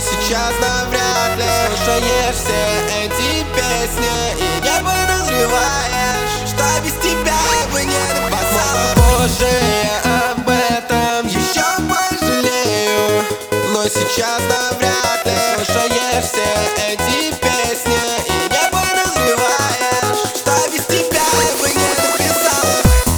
сейчас навряд ли слушаешь все эти песни и не подозреваешь, что без тебя бы не написала. Позже я об этом еще пожалею, но сейчас навряд ли слушаешь все эти песни и не подозреваешь, что без тебя бы не написала.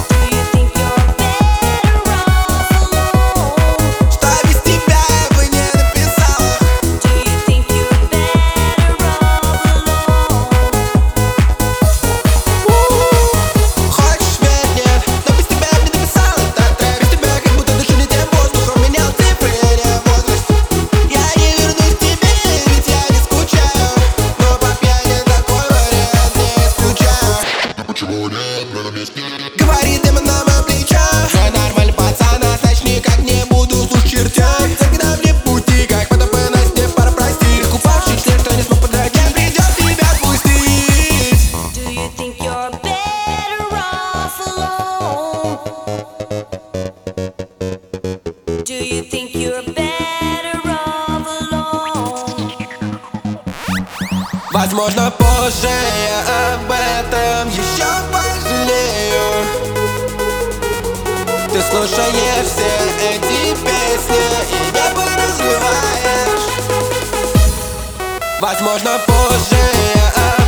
Говорит дымом на моем плече: все нормально, пацан, значит никак не буду слушать чертям. Всегда мне пути, как потопы на сне, пора простить. Купавший член, что не смог подрать, придет тебя отпустить. Do you think you're better off alone? Do you think you're better off alone? Возможно, позже я об этом еще пожалею. Ты слушаешь все эти песни и не подозреваешь. Возможно, позже я